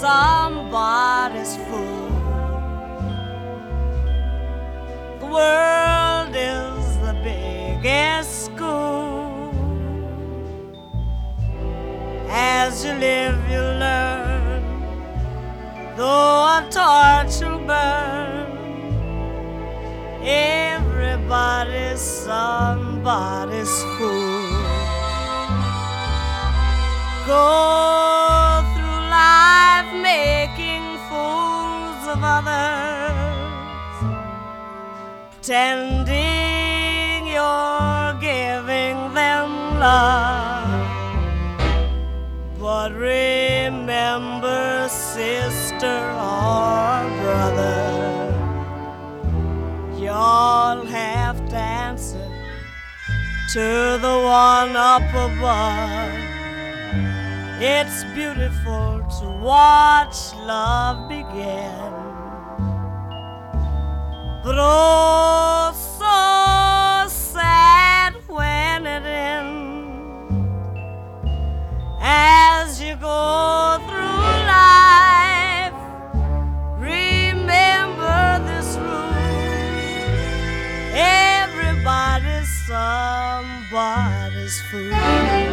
somebody's fool. The world is the biggest school. As you live, you learn, though a torch will burn. Everybody's somebody's fool. Go through life making fools of others, pretending you're giving them love. But remember, sister or brother, you'll have to answer to the one up above. It's beautiful to watch love begin, but oh, so sad when it ends. As you go through life, remember this rule: everybody's somebody's fool.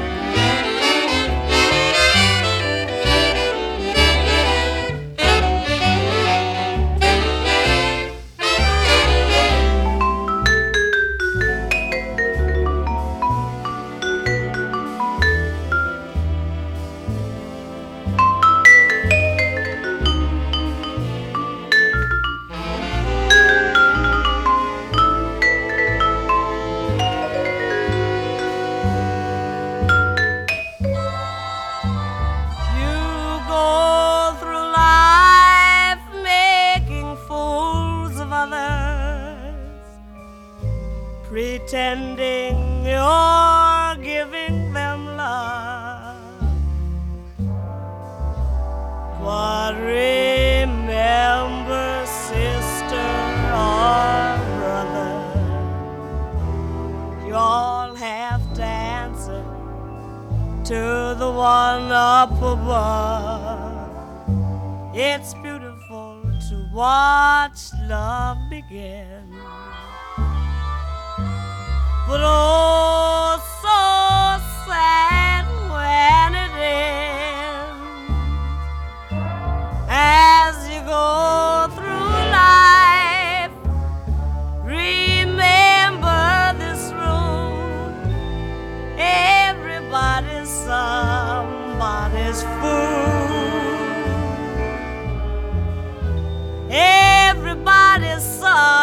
Pretending you're giving them love. But remember, sister or brother, you all have to answer to the one up above. It's beautiful to watch love begin, but oh, so sad when it ends. As you go through life, remember this rule: everybody's somebody's fool. Everybody's somebody's